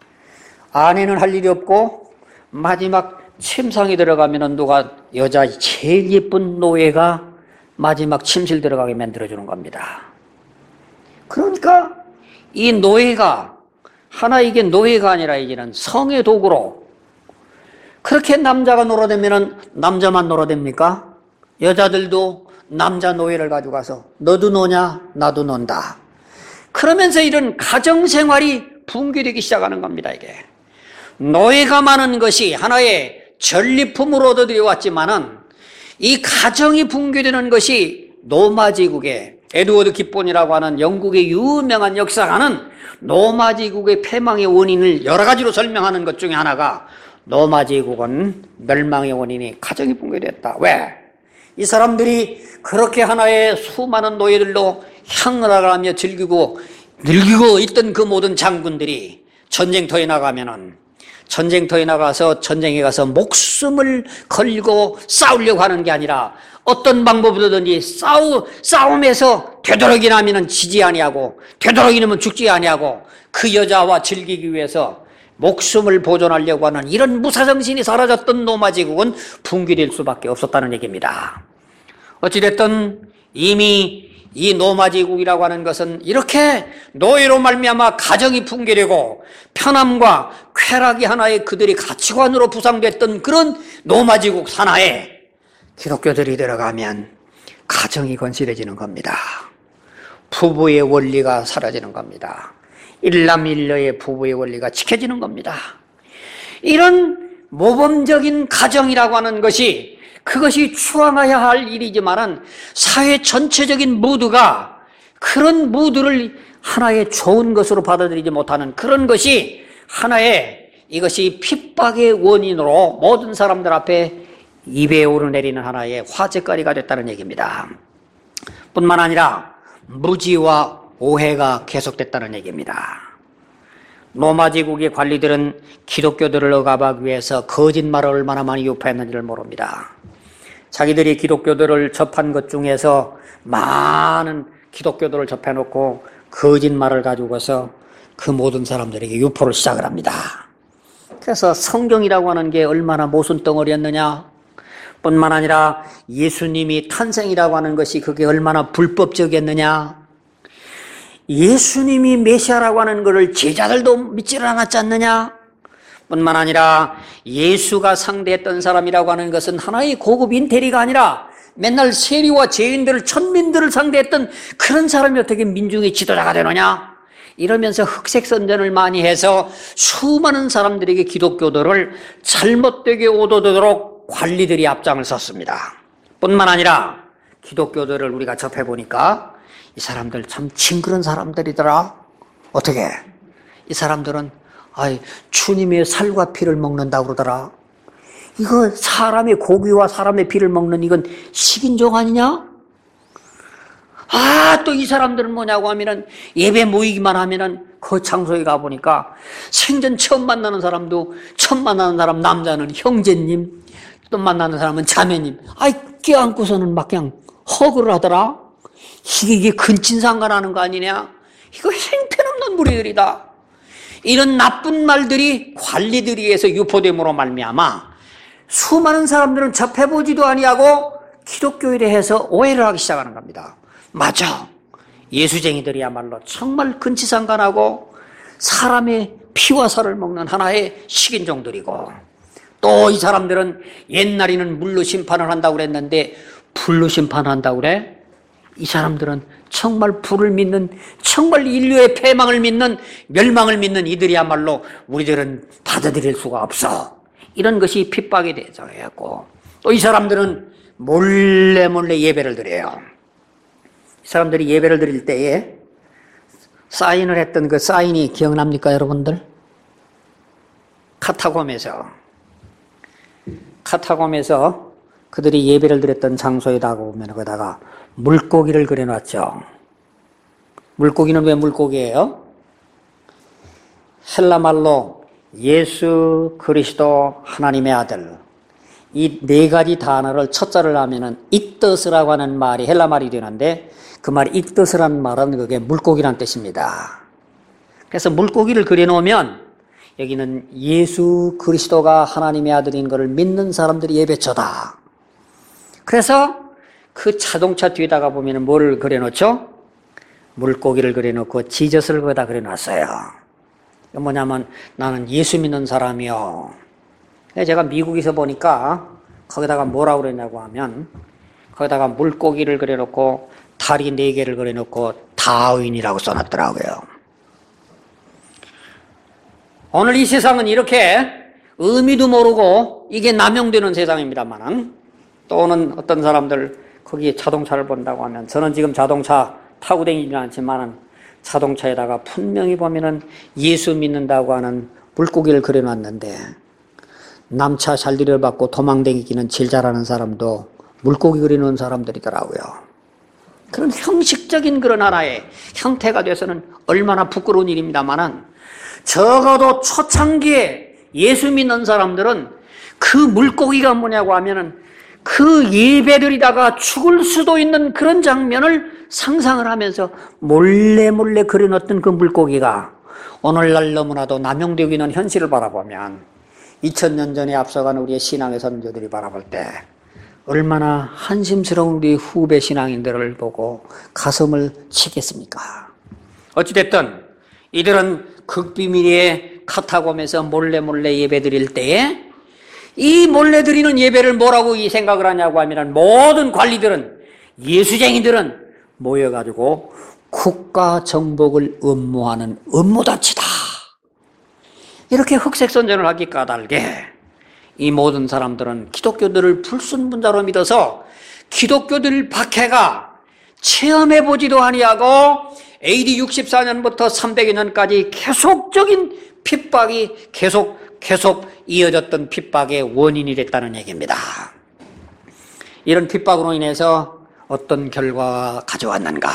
안에는 할 일이 없고 마지막 침상에 들어가면은 누가 여자 제일 예쁜 노예가 마지막 침실 들어가게 만들어주는 겁니다. 그러니까 이 노예가 하나 이게 노예가 아니라 이제는 성의 도구로 그렇게 남자가 놀아대면은 남자만 놀아댑니까? 여자들도 남자 노예를 가져가서 너도 노냐 나도 논다. 그러면서 이런 가정생활이 붕괴되기 시작하는 겁니다. 이게 노예가 많은 것이 하나의 전리품으로 얻어들여왔지만은 이 가정이 붕괴되는 것이 로마 제국의 에드워드 깁본이라고 하는 영국의 유명한 역사가는 로마 제국의 패망의 원인을 여러 가지로 설명하는 것 중에 하나가 로마 제국은 멸망의 원인이 가정이 붕괴됐다. 왜? 이 사람들이 그렇게 하나의 수많은 노예들로 향락을 하며 즐기고 늙고 있던 그 모든 장군들이 전쟁터에 나가서 전쟁에 가서 목숨을 걸고 싸우려고 하는 게 아니라 어떤 방법으로든지 싸움에서 되도록이 나면 지지 아니하고 되도록이 나면 죽지 아니하고 그 여자와 즐기기 위해서 목숨을 보존하려고 하는 이런 무사정신이 사라졌던 로마 제국은 붕괴될 수밖에 없었다는 얘기입니다. 어찌됐든 이미 이 로마 제국이라고 하는 것은 이렇게 노예로 말미암아 가정이 붕괴되고 편함과 쾌락이 하나의 그들의 가치관으로 부상됐던 그런 로마 제국 산하에 기독교들이 들어가면 가정이 건실해지는 겁니다. 부부의 원리가 사라지는 겁니다. 일남일녀의 부부의 원리가 지켜지는 겁니다. 이런 모범적인 가정이라고 하는 것이 그것이 추앙해야 할 일이지만은 사회 전체적인 무드가 그런 무드를 하나의 좋은 것으로 받아들이지 못하는 그런 것이 하나의 이것이 핍박의 원인으로 모든 사람들 앞에 입에 오르내리는 하나의 화제거리가 됐다는 얘기입니다. 뿐만 아니라 무지와 오해가 계속됐다는 얘기입니다. 로마 제국의 관리들은 기독교들을 억압하기 위해서 거짓말을 얼마나 많이 유포했는지를 모릅니다. 자기들이 기독교들을 접한 것 중에서 많은 기독교들을 접해놓고 거짓말을 가지고서 그 모든 사람들에게 유포를 시작을 합니다. 그래서 성경이라고 하는 게 얼마나 모순덩어리였느냐 뿐만 아니라 예수님이 탄생이라고 하는 것이 그게 얼마나 불법적이었느냐, 예수님이 메시아라고 하는 것을 제자들도 믿지를 않았지 않느냐 뿐만 아니라 예수가 상대했던 사람이라고 하는 것은 하나의 고급 인테리가 아니라 맨날 세리와 죄인들을 천민들을 상대했던 그런 사람이 어떻게 민중의 지도자가 되느냐 이러면서 흑색선전을 많이 해서 수많은 사람들에게 기독교들을 잘못되게 오도되도록 관리들이 앞장을 섰습니다. 뿐만 아니라 기독교들을 우리가 접해보니까 이 사람들 참 징그런 사람들이더라. 어떻게? 이 사람들은 아이, 주님의 살과 피를 먹는다고 그러더라. 이거 사람의 고기와 사람의 피를 먹는 이건 식인종 아니냐? 또 이 사람들은 뭐냐고 하면은 예배 모이기만 하면은 그 장소에 가보니까 생전 처음 만나는 사람도 처음 만나는 사람 남자는 형제님, 또 만나는 사람은 자매님. 껴안고서는 막 그냥 허그를 하더라. 이게 근친상간하는 거 아니냐? 이거 행편없는 무리들이다. 이런 나쁜 말들이 관리들에 의해서 유포됨으로 말미암아 수많은 사람들은 접해보지도 아니하고 기독교에 대해서 오해를 하기 시작하는 겁니다. 맞아. 예수쟁이들이야말로 정말 근치상간하고 사람의 피와 살을 먹는 하나의 식인종들이고, 또 이 사람들은 옛날에는 물로 심판을 한다고 그랬는데 불로 심판한다고 그래? 이 사람들은 정말 불을 믿는, 정말 인류의 패망을 믿는, 멸망을 믿는 이들이야말로 우리들은 받아들일 수가 없어. 이런 것이 핍박에 대해서 해왔고, 또 이 사람들은 몰래 예배를 드려요. 이 사람들이 예배를 드릴 때에 사인을 했던 그 사인이 기억납니까, 여러분들? 카타콤에서 그들이 예배를 드렸던 장소에다가 보면 거기다가 물고기를 그려놨죠. 물고기는 왜 물고기예요? 헬라 말로 예수 그리스도 하나님의 아들, 이 네 가지 단어를 첫자를 하면은 익더스라고 하는 말이 헬라 말이 되는데, 그 말 익더스라는 말은 그게 물고기란 뜻입니다. 그래서 물고기를 그려놓으면 여기는 예수 그리스도가 하나님의 아들인 것을 믿는 사람들이 예배처다. 그래서 그 자동차 뒤에다가 보면 뭐를 그려놓죠? 물고기를 그려놓고 지저스를 거기다 그려놨어요. 이건 뭐냐면 나는 예수 믿는 사람이요. 제가 미국에서 보니까 거기다가 뭐라고 그랬냐고 하면 거기다가 물고기를 그려놓고 다리 4개를 그려놓고 다윈이라고 써놨더라고요. 오늘 이 세상은 이렇게 의미도 모르고 이게 남용되는 세상입니다만, 또는 어떤 사람들 거기에 자동차를 본다고 하면, 저는 지금 자동차 타고 다니지는 않지만 자동차에다가 분명히 보면은 예수 믿는다고 하는 물고기를 그려놨는데, 남차 잘 들여받고 도망다니기는 제일 잘하는 사람도 물고기 그리는 사람들이더라고요. 그런 형식적인 그런 하나의 형태가 돼서는 얼마나 부끄러운 일입니다만, 적어도 초창기에 예수 믿는 사람들은 그 물고기가 뭐냐고 하면은 그 예배드리다가 죽을 수도 있는 그런 장면을 상상을 하면서 몰래 그려놨던 그 물고기가 오늘날 너무나도 남용되고 있는 현실을 바라보면 2000년 전에 앞서간 우리의 신앙의 선조들이 바라볼 때 얼마나 한심스러운 우리 후배 신앙인들을 보고 가슴을 치겠습니까? 어찌됐든 이들은 극비밀의 카타콤에서 몰래 예배 드릴 때에 이 몰래 드리는 예배를 뭐라고 이 생각을 하냐고 하면, 모든 관리들은, 예수쟁이들은 모여가지고 국가 정복을 음모하는 음모단체다. 이렇게 흑색선전을 하기 까닭에 이 모든 사람들은 기독교들을 불순분자로 믿어서 기독교들 박해가 체험해보지도 아니하고 AD 64년부터 300여 년까지 계속적인 핍박이 계속 이어졌던 핍박의 원인이 됐다는 얘기입니다. 이런 핍박으로 인해서 어떤 결과가 가져왔는가?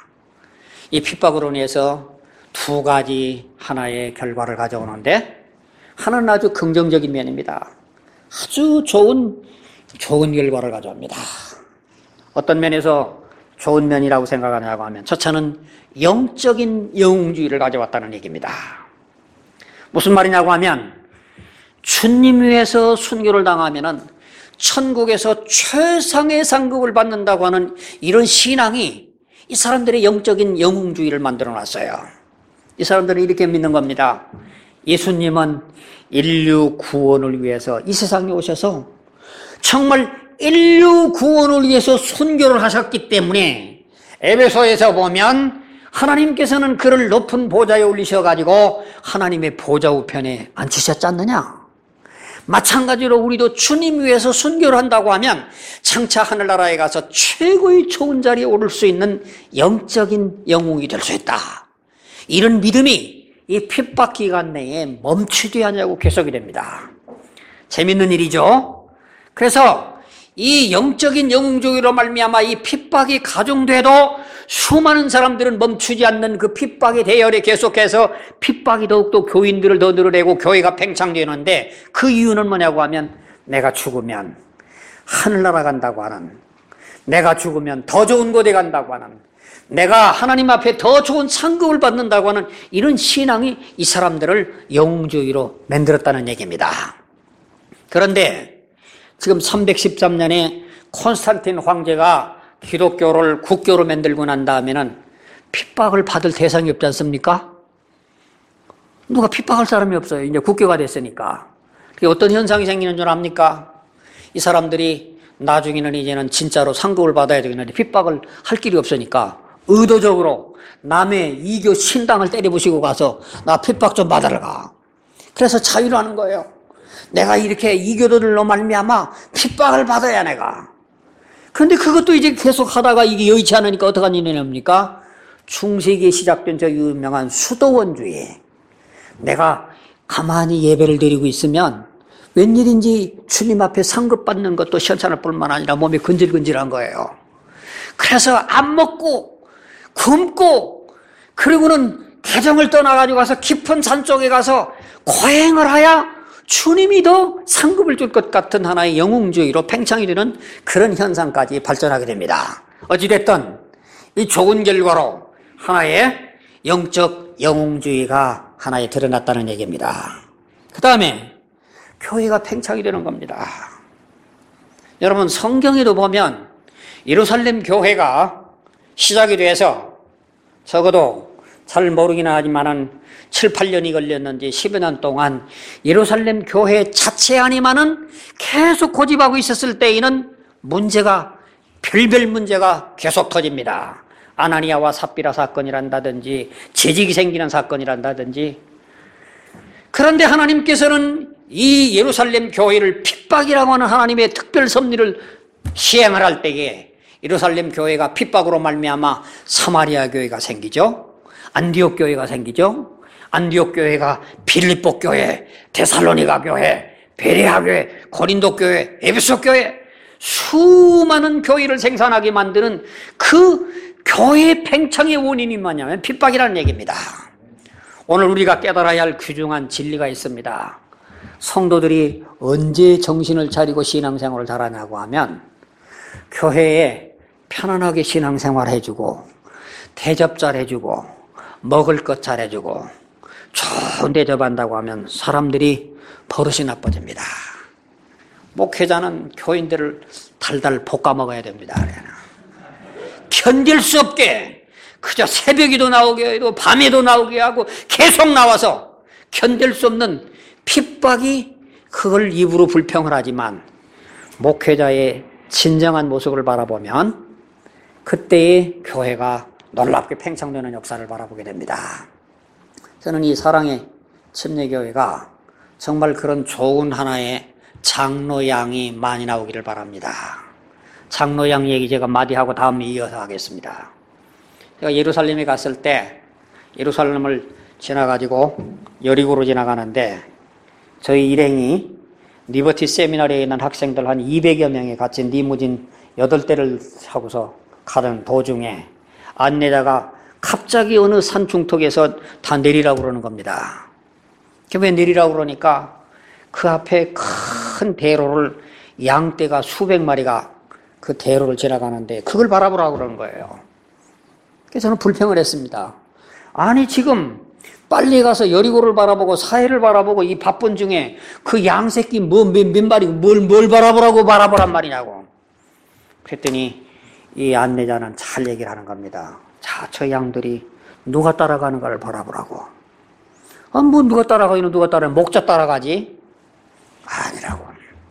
이 핍박으로 인해서 두 가지 하나의 결과를 가져오는데, 하나는 아주 긍정적인 면입니다. 아주 좋은 결과를 가져옵니다. 어떤 면에서 좋은 면이라고 생각하냐고 하면, 첫째는 영적인 영웅주의를 가져왔다는 얘기입니다. 무슨 말이냐고 하면, 주님 위해서 순교를 당하면은 천국에서 최상의 상급을 받는다고 하는 이런 신앙이 이 사람들의 영적인 영웅주의를 만들어 놨어요. 이 사람들은 이렇게 믿는 겁니다. 예수님은 인류 구원을 위해서 이 세상에 오셔서 정말 인류 구원을 위해서 순교를 하셨기 때문에, 에베소에서 보면 하나님께서는 그를 높은 보좌에 올리셔가지고 하나님의 보좌 우편에 앉히셨지 않느냐? 마찬가지로 우리도 주님 위해서 순교를 한다고 하면 장차 하늘나라에 가서 최고의 좋은 자리에 오를 수 있는 영적인 영웅이 될 수 있다. 이런 믿음이 이 핍박 기간 내에 멈추지 않냐고 계속이 됩니다. 재밌는 일이죠. 그래서 이 영적인 영웅주의로 말미암아 이 핍박이 가중돼도 수많은 사람들은 멈추지 않는 그 핍박의 대열에 계속해서 핍박이 더욱더 교인들을 더 늘어내고 교회가 팽창되는데, 그 이유는 뭐냐고 하면 내가 죽으면 하늘나라 간다고 하는, 내가 죽으면 더 좋은 곳에 간다고 하는, 내가 하나님 앞에 더 좋은 상급을 받는다고 하는 이런 신앙이 이 사람들을 영웅주의로 만들었다는 얘기입니다. 그런데 지금 313년에 콘스탄틴 황제가 기독교를 국교로 만들고 난 다음에는 핍박을 받을 대상이 없지 않습니까? 누가 핍박할 사람이 없어요. 이제 국교가 됐으니까. 그게 어떤 현상이 생기는 줄 압니까? 이 사람들이 나중에는 이제는 진짜로 상급을 받아야 되겠는데 핍박을 할 길이 없으니까 의도적으로 남의 이교 신당을 때려부시고 가서 나 핍박 좀 받으러 가. 그래서 자유를 하는 거예요. 내가 이렇게 이교도들로 말미암아 핍박을 받아야 내가. 그런데 그것도 이제 계속 하다가 이게 여의치 않으니까 어떡한 일이 납니까? 중세기에 시작된 저 유명한 수도원주의. 내가 가만히 예배를 드리고 있으면 웬일인지 주님 앞에 상급받는 것도 시원찮을 뿐만 아니라 몸이 근질근질한 거예요. 그래서 안 먹고 굶고 그리고는 가정을 떠나가지고 가서 깊은 산 쪽에 가서 고행을 하야 주님이 더 상급을 줄 것 같은 하나의 영웅주의로 팽창이 되는 그런 현상까지 발전하게 됩니다. 어찌됐든 이 좋은 결과로 하나의 영적 영웅주의가 하나에 드러났다는 얘기입니다. 그 다음에 교회가 팽창이 되는 겁니다. 여러분, 성경에도 보면 예루살렘 교회가 시작이 돼서 적어도 잘 모르긴 하지만은 7, 8년이 걸렸는지 10여 년 동안 예루살렘 교회 자체 안에만은 계속 고집하고 있었을 때에는 문제가, 별별 문제가 계속 터집니다. 아나니아와 삽비라 사건이란다든지 재직이 생기는 사건이란다든지. 그런데 하나님께서는 이 예루살렘 교회를 핍박이라고 하는 하나님의 특별 섭리를 시행을 할 때에 예루살렘 교회가 핍박으로 말미암아 사마리아 교회가 생기죠. 안디옥 교회가 생기죠. 안디옥 교회가 빌립보 교회, 데살로니가 교회, 베레아 교회, 고린도 교회, 에베소 교회, 수많은 교회를 생산하게 만드는 그 교회 팽창의 원인이 뭐냐면 핍박이라는 얘기입니다. 오늘 우리가 깨달아야 할 귀중한 진리가 있습니다. 성도들이 언제 정신을 차리고 신앙생활을 잘하냐고 하면 교회에 편안하게 신앙생활 해주고 대접 잘해주고 먹을 것 잘해주고 좋은 대접한다고 하면 사람들이 버릇이 나빠집니다. 목회자는 교인들을 달달 볶아 먹어야 됩니다. 견딜 수 없게 그저 새벽에도 나오게 해도 밤에도 나오게 하고 계속 나와서 견딜 수 없는 핍박이 그걸 입으로 불평을 하지만 목회자의 진정한 모습을 바라보면 그때의 교회가 놀랍게 팽창되는 역사를 바라보게 됩니다. 저는 이 사랑의 침례교회가 정말 그런 좋은 하나의 장로양이 많이 나오기를 바랍니다. 장로양 얘기 제가 마디하고 다음에 이어서 하겠습니다. 제가 예루살렘에 갔을 때 예루살렘을 지나가지고 여리고로 지나가는데 저희 일행이 리버티 세미나리에 있는 학생들 한 200여 명이 같이 리무진 8대를 타고서 가던 도중에 안내자가 갑자기 어느 산 중턱에서 다 내리라고 그러는 겁니다. 왜 내리라고 그러니까 그 앞에 큰 대로를 양떼가 수백 마리가 그 대로를 지나가는데 그걸 바라보라고 그러는 거예요. 그래서 저는 불평을 했습니다. 아니 지금 빨리 가서 여리고를 바라보고 사해를 바라보고 이 바쁜 중에 그 양새끼 몇 마리 뭘 바라보란 말이냐고. 그랬더니 이 안내자는 잘 얘기를 하는 겁니다. 자, 저 양들이 누가 따라가는가를 바라보라고. 뭐 누가 따라가기는 누가 따라가? 목자 따라가지? 아니라고.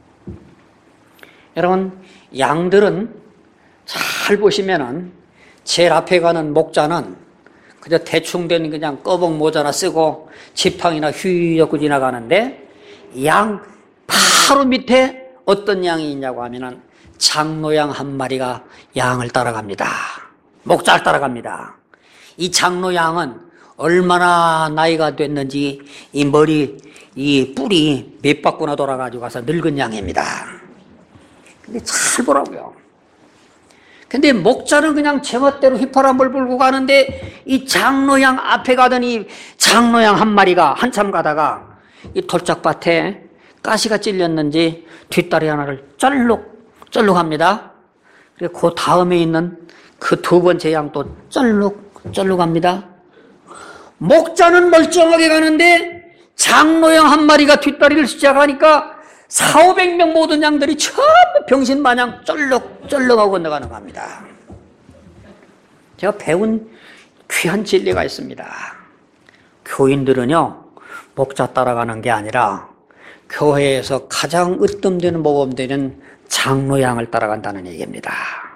여러분, 양들은 잘 보시면은 제일 앞에 가는 목자는 그저 대충 된 그냥 꺼벅 모자나 쓰고 지팡이나 휘젓고 지나가는데 양 바로 밑에 어떤 양이 있냐고 하면은 장로양 한 마리가 양을 따라갑니다. 목자를 따라갑니다. 이 장로양은 얼마나 나이가 됐는지 이 머리, 이 뿔이 몇 바퀴나 돌아가지고 가서 늙은 양입니다. 근데 잘 보라고요. 근데 목자는 그냥 제멋대로 휘파람을 불고 가는데 이 장로양 앞에 가더니 장로양 한 마리가 한참 가다가 이 돌짝밭에 가시가 찔렸는지 뒷다리 하나를 쩔룩합니다. 그리고 그 다음에 있는 그 두 번째 양도 쩔룩합니다. 목자는 멀쩡하게 가는데 장로양 한 마리가 뒷다리를 시작하니까 400~500명 모든 양들이 전부 병신마냥 쩔룩하고 건너가는 겁니다. 제가 배운 귀한 진리가 있습니다. 교인들은요, 목자 따라가는 게 아니라 교회에서 가장 으뜸되는 모범되는 장로양을 따라간다는 얘기입니다.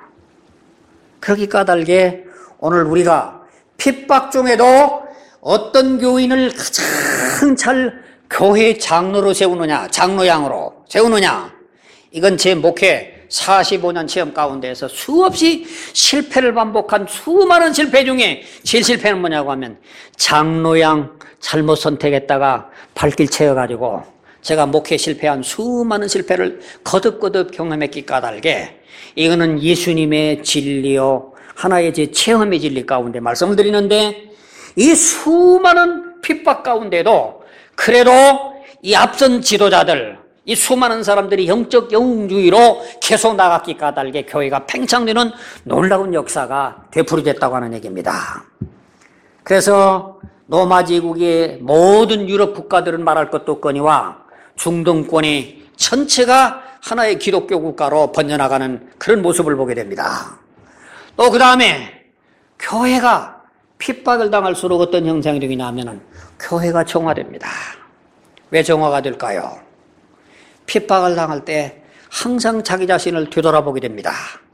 그렇게 까닭에 오늘 우리가 핍박 중에도 어떤 교인을 가장 잘 교회 장로로 세우느냐, 장로양으로 세우느냐, 이건 제 목회 45년 체험 가운데에서 수없이 실패를 반복한 수많은 실패 중에 제일 실패는 뭐냐고 하면 장로양 잘못 선택했다가 발길 채워가지고 제가 목회 실패한 수많은 실패를 거듭 경험했기 까닭에 이거는 예수님의 진리요, 하나의 제 체험의 진리 가운데 말씀을 드리는데, 이 수많은 핍박 가운데도 그래도 이 앞선 지도자들, 이 수많은 사람들이 영적 영웅주의로 계속 나갔기 까닭에 교회가 팽창되는 놀라운 역사가 되풀이됐다고 하는 얘기입니다. 그래서 노마제국의 모든 유럽 국가들은 말할 것도 없거니와 중동권이 전체가 하나의 기독교 국가로 번져나가는 그런 모습을 보게 됩니다. 또 그 다음에 교회가 핍박을 당할수록 어떤 형상이 되느냐 하면은 교회가 정화됩니다. 왜 정화가 될까요? 핍박을 당할 때 항상 자기 자신을 되돌아보게 됩니다.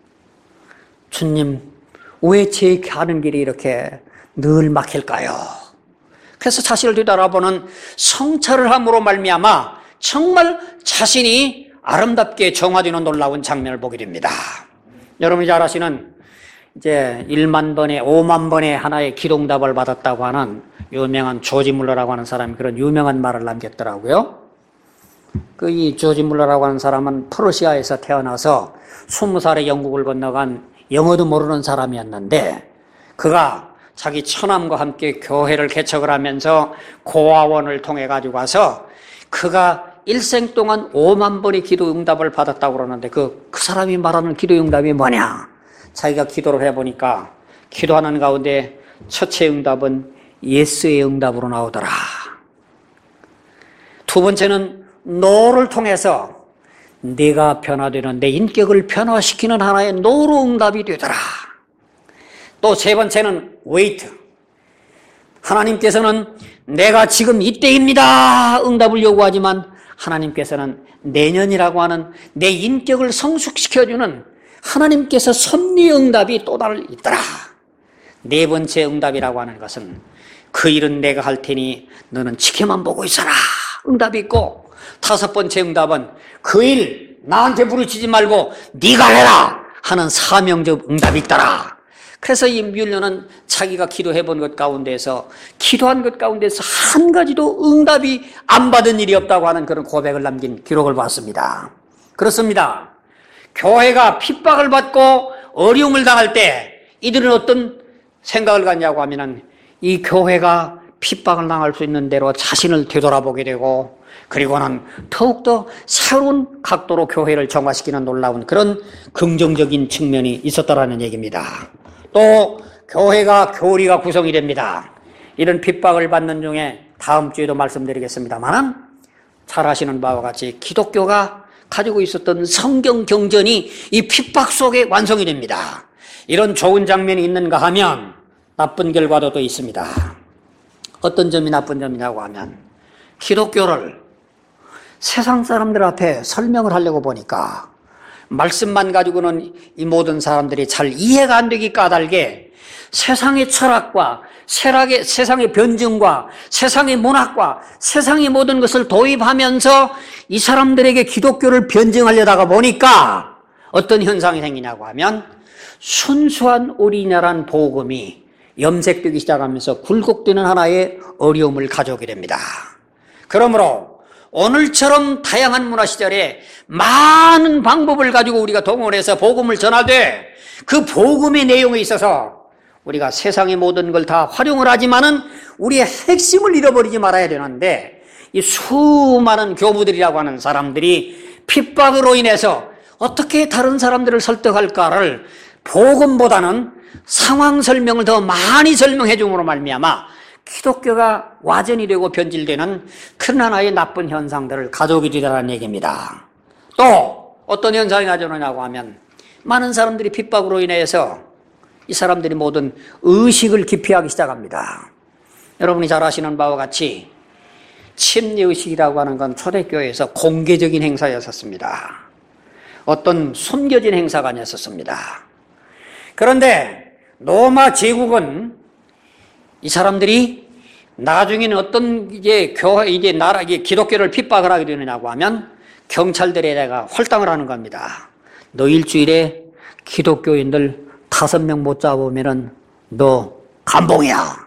주님, 왜 제 가는 길이 이렇게 늘 막힐까요? 그래서 자신을 되돌아보는 성찰을 함으로 말미암아 정말 자신이 아름답게 정화되는 놀라운 장면을 보게 됩니다. 여러분이 잘 아시는 이제 1만 번에 5만 번의 하나의 기도응답을 받았다고 하는 유명한 조지 물러라고 하는 사람이 그런 유명한 말을 남겼더라고요. 이 조지 물러라고 하는 사람은 프로시아에서 태어나서 20살에 영국을 건너간 영어도 모르는 사람이었는데, 그가 자기 처남과 함께 교회를 개척을 하면서 고아원을 통해 가지고 와서 그가 일생 동안 5만 번의 기도 응답을 받았다고 그러는데 그 사람이 말하는 기도 응답이 뭐냐? 자기가 기도를 해보니까 기도하는 가운데 첫째 응답은 예스의 응답으로 나오더라. 두 번째는 노를 통해서 네가 변화되는 내 인격을 변화시키는 하나의 노로 응답이 되더라. 또 세 번째는 웨이트. 하나님께서는 내가 지금 이때입니다 응답을 요구하지만 하나님께서는 내년이라고 하는 내 인격을 성숙시켜주는 하나님께서 섭리 응답이 또 다른 있더라. 네 번째 응답이라고 하는 것은 그 일은 내가 할 테니 너는 지켜만 보고 있어라 응답이 있고, 다섯 번째 응답은 그 일 나한테 부르치지 말고 네가 해라 하는 사명적 응답이 있더라. 그래서 이 뮬러는 자기가 기도해본 것 가운데서 기도한 것 가운데서 한 가지도 응답이 안 받은 일이 없다고 하는 그런 고백을 남긴 기록을 봤습니다. 그렇습니다. 교회가 핍박을 받고 어려움을 당할 때 이들은 어떤 생각을 갖냐고 하면은 이 교회가 핍박을 당할 수 있는 대로 자신을 되돌아보게 되고, 그리고는 더욱더 새로운 각도로 교회를 정화시키는 놀라운 그런 긍정적인 측면이 있었다라는 얘기입니다. 또 교회가 교리가 구성이 됩니다. 이런 핍박을 받는 중에 다음 주에도 말씀드리겠습니다만, 잘 아시는 바와 같이 기독교가 가지고 있었던 성경 경전이 이 핍박 속에 완성이 됩니다. 이런 좋은 장면이 있는가 하면 나쁜 결과도 또 있습니다. 어떤 점이 나쁜 점이냐고 하면, 기독교를 세상 사람들 앞에 설명을 하려고 보니까 말씀만 가지고는 이 모든 사람들이 잘 이해가 안 되기 까닭에 세상의 철학과 세상의 변증과 세상의 문학과 세상의 모든 것을 도입하면서 이 사람들에게 기독교를 변증하려다가 보니까 어떤 현상이 생기냐고 하면, 순수한 오리지널한 복음이 염색되기 시작하면서 굴곡되는 하나의 어려움을 가져오게 됩니다. 그러므로 오늘처럼 다양한 문화 시절에 많은 방법을 가지고 우리가 동원해서 복음을 전하되 그 복음의 내용에 있어서 우리가 세상의 모든 걸 다 활용을 하지만은 우리의 핵심을 잃어버리지 말아야 되는데, 이 수많은 교부들이라고 하는 사람들이 핍박으로 인해서 어떻게 다른 사람들을 설득할까를 복음보다는 상황 설명을 더 많이 설명해 줌으로 말미암아 기독교가 와전이 되고 변질되는 큰 하나의 나쁜 현상들을 가져오게 되라는 얘기입니다. 또 어떤 현상이 가져오느냐고 하면, 많은 사람들이 핍박으로 인해서 이 사람들이 모든 의식을 기피하기 시작합니다. 여러분이 잘 아시는 바와 같이 침례의식이라고 하는 건 초대교회에서 공개적인 행사였었습니다. 어떤 숨겨진 행사가 아니었었습니다. 그런데 로마 제국은 이 사람들이 나중에는 어떤 기독교를 핍박을 하게 되느냐고 하면 경찰들에다가 홀당을 하는 겁니다. 너 일주일에 기독교인들 5명 못 잡으면은 너 감봉이야.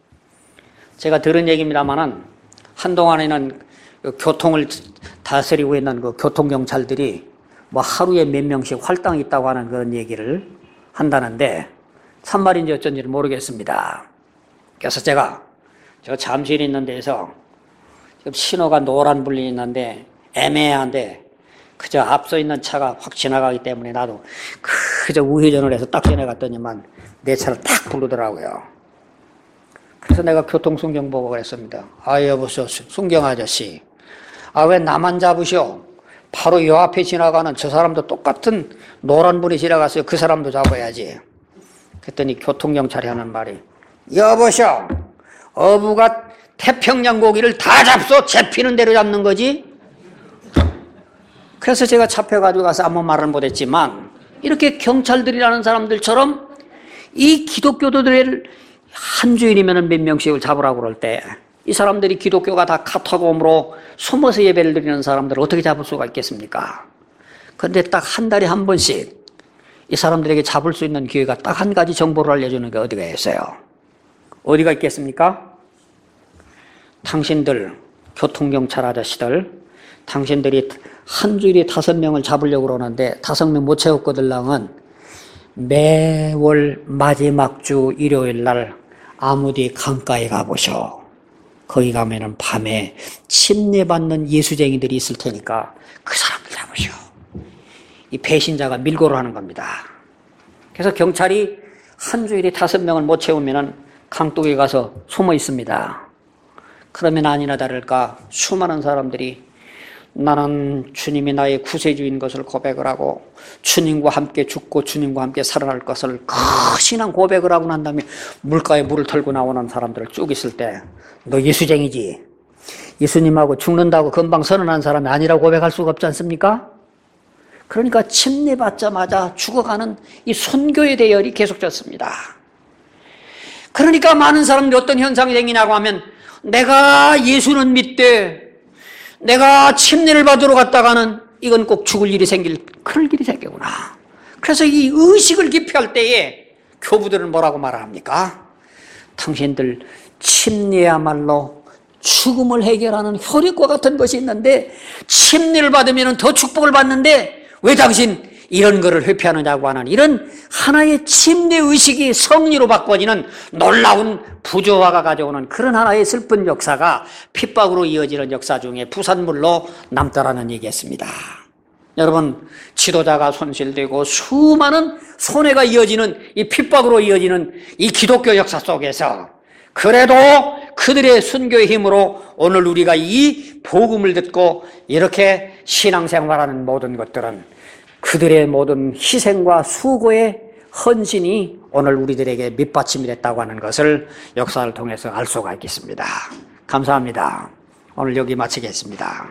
제가 들은 얘기입니다만은 한동안에는 교통을 다스리고 있는 그 교통경찰들이 뭐 하루에 몇 명씩 활당이 있다고 하는 그런 얘기를 한다는데 참말인지 어쩐지는 모르겠습니다. 그래서 제가 저 잠실 있는 데에서 지금 신호가 노란불이 있는데 애매한데 그저 앞서 있는 차가 확 지나가기 때문에 나도 그저 우회전을 해서 딱 지나갔더니만 내 차를 딱 부르더라고요. 그래서 내가 교통순경 보고 그랬습니다. 아, 여보세요, 순경 아저씨. 아, 왜 나만 잡으셔? 바로 요 앞에 지나가는 저 사람도 똑같은 노란불이 지나갔어요. 그 사람도 잡아야지. 그랬더니 교통경찰이 하는 말이, 여보셔, 어부가 태평양 고기를 다 잡소. 잡히는 대로 잡는 거지. 그래서 제가 잡혀가지고 가서 아무 말을 못했지만, 이렇게 경찰들이라는 사람들처럼 이 기독교도들을 한 주일이면 몇 명씩을 잡으라고 그럴 때 이 사람들이 기독교가 다 카타콤으로 숨어서 예배를 드리는 사람들을 어떻게 잡을 수가 있겠습니까? 그런데 딱 한 달에 한 번씩 이 사람들에게 잡을 수 있는 기회가 딱 한 가지 정보를 알려주는 게 어디가 있어요? 어디가 있겠습니까? 당신들 교통경찰 아저씨들, 당신들이 한 주일에 5명을 잡으려고 그러는데 5명 못 채웠거들랑은 매월 마지막 주 일요일 날 아무디 강가에 가보셔. 거기 가면은 밤에 침례받는 예수쟁이들이 있을 테니까 그 사람들 잡으셔. 이 배신자가 밀고를 하는 겁니다. 그래서 경찰이 한 주일에 5명을 못 채우면은 강둑에 가서 숨어 있습니다. 그러면 아니나 다를까 수많은 사람들이 나는 주님이 나의 구세주인 것을 고백을 하고 주님과 함께 죽고 주님과 함께 살아날 것을 그 신앙 고백을 하고 난 다음에 물가에 물을 털고 나오는 사람들을 쭉 있을 때 너 예수쟁이지? 예수님하고 죽는다고 금방 선언한 사람이 아니라고 고백할 수가 없지 않습니까? 그러니까 침례받자마자 죽어가는 이 선교의 대열이 계속됐습니다. 그러니까 많은 사람들이 어떤 현상이 생기냐고 하면, 내가 예수는 믿되 내가 침례를 받으러 갔다가는 이건 꼭 죽을 일이 그럴 일이 생기구나. 그래서 이 의식을 기피할 때에 교부들은 뭐라고 말합니까? 당신들 침례야말로 죽음을 해결하는 효력과 같은 것이 있는데 침례를 받으면 더 축복을 받는데 왜 당신 이런 거를 회피하느냐고 하는 이런 하나의 침례의식이 성리로 바꿔지는 놀라운 부조화가 가져오는 그런 하나의 슬픈 역사가 핍박으로 이어지는 역사 중에 부산물로 남더라는 얘기였습니다. 여러분, 지도자가 손실되고 수많은 손해가 이어지는 이 핍박으로 이어지는 이 기독교 역사 속에서 그래도 그들의 순교의 힘으로 오늘 우리가 이 복음을 듣고 이렇게 신앙생활하는 모든 것들은 그들의 모든 희생과 수고의 헌신이 오늘 우리들에게 밑받침이 됐다고 하는 것을 역사를 통해서 알 수가 있겠습니다. 감사합니다. 오늘 여기 마치겠습니다.